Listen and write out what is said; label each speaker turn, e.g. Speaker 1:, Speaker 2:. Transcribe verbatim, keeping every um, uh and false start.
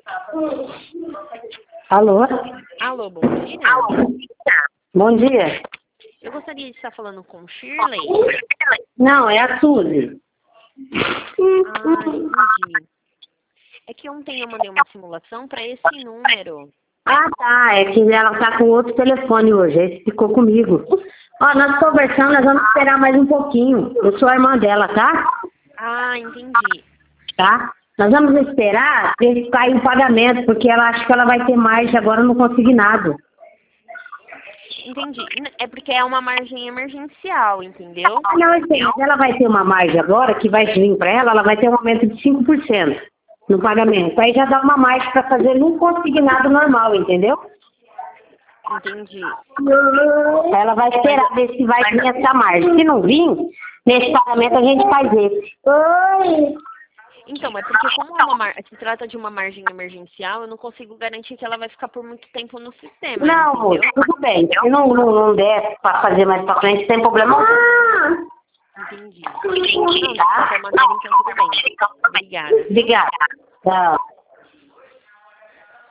Speaker 1: Alô?
Speaker 2: Alô, bom dia.
Speaker 1: Bom dia.
Speaker 2: Eu gostaria de estar falando com Shirley.
Speaker 1: Não, é a Suzy.
Speaker 2: Ah, entendi. É que ontem eu mandei uma simulação para esse número.
Speaker 1: Ah, tá. É que ela tá com outro telefone hoje. Esse ficou comigo. Ó, nós conversamos, nós vamos esperar mais um pouquinho. Eu sou a irmã dela, tá?
Speaker 2: Ah, entendi.
Speaker 1: Tá? Nós vamos esperar ver se cai o pagamento, porque ela acha que ela vai ter margem, agora eu não consegui nada.
Speaker 2: Entendi. É porque é uma margem emergencial, entendeu?
Speaker 1: Ah, não, eu sei, mas ela vai ter uma margem agora, que vai vir para ela, ela vai ter um aumento de cinco por cento no pagamento. Aí já dá uma margem para fazer num consignado normal, entendeu?
Speaker 2: Entendi.
Speaker 1: Ela vai esperar ver se vai vir essa margem. Se não vir, nesse pagamento a gente faz esse. Oi!
Speaker 2: Então, é porque como é uma mar... se trata de uma margem emergencial, eu não consigo garantir que ela vai ficar por muito tempo no sistema,
Speaker 1: Não,
Speaker 2: entendeu?
Speaker 1: moço, tudo bem. Se não, não, não der para fazer mais para frente, sem problema algum.
Speaker 2: Entendi. Não, de qualquer maneira, então tudo bem. Obrigada.
Speaker 1: Obrigada. Tchau.